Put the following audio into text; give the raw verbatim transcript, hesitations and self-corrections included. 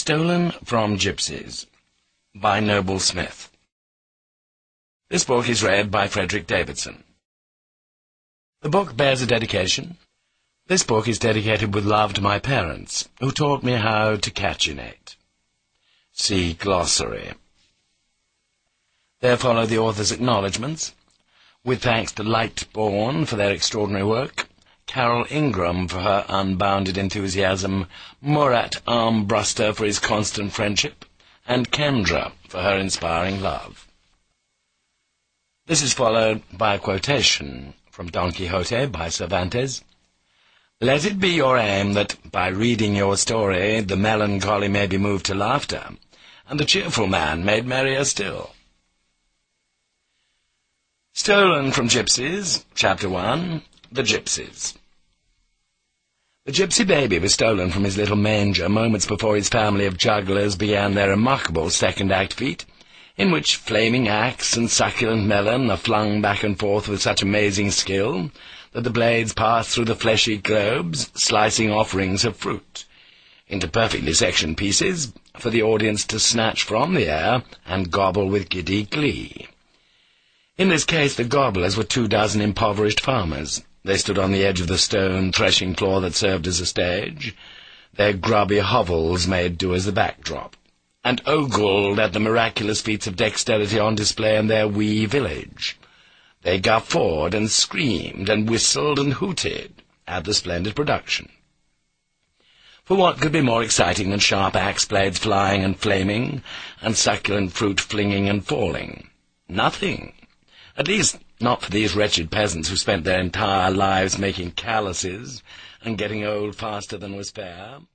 Stolen from Gypsies by Noble Smith. This book is read by Frederick Davidson. The book bears a dedication. This book is dedicated with love to my parents, who taught me how to cachinnate. See glossary. There follow the author's acknowledgements, with thanks to Lightborn for their extraordinary work, Carol Ingram for her unbounded enthusiasm, Murat Armbruster for his constant friendship, and Kendra for her inspiring love. This is followed by a quotation from Don Quixote by Cervantes. Let it be your aim that, by reading your story, the melancholy may be moved to laughter, and the cheerful man made merrier still. Stolen from Gypsies, Chapter one, The Gypsies. The gypsy baby was stolen from his little manger moments before his family of jugglers began their remarkable second-act feat, in which flaming axe and succulent melon are flung back and forth with such amazing skill that the blades pass through the fleshy globes, slicing off rings of fruit, into perfectly sectioned pieces, for the audience to snatch from the air and gobble with giddy glee. In this case, the gobblers were two dozen impoverished farmers. They stood on the edge of the stone threshing floor that served as a stage. Their grubby hovels made do as the backdrop, and ogled at the miraculous feats of dexterity on display in their wee village. They guffawed and screamed and whistled and hooted at the splendid production. For what could be more exciting than sharp axe blades flying and flaming, and succulent fruit flinging and falling? Nothing. At least, not for these wretched peasants who spent their entire lives making calluses and getting old faster than was fair.